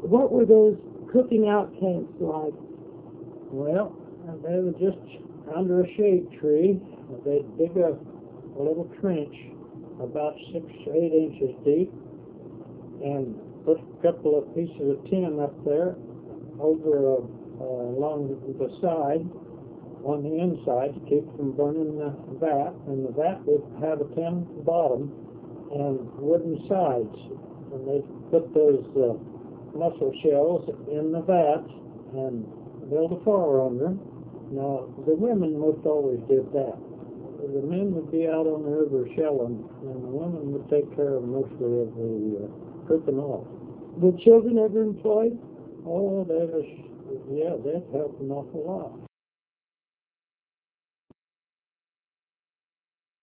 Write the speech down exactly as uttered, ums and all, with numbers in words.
what were those cooking out camps like? Well, they were just under a shade tree. They'd dig a, a little trench about six, eight inches deep and put a couple of pieces of tin up there over uh, uh, along the side, on the inside, to keep from burning the vat. And the vat would have a tin bottom and wooden sides. And they'd put those uh, mussel shells in the vat and build a fire under them. Now, the women most always did that. The men would be out on the river shelling, and the women would take care of mostly of the uh, cooking off. Were children ever employed? Oh, they was, yeah, that helped an awful lot.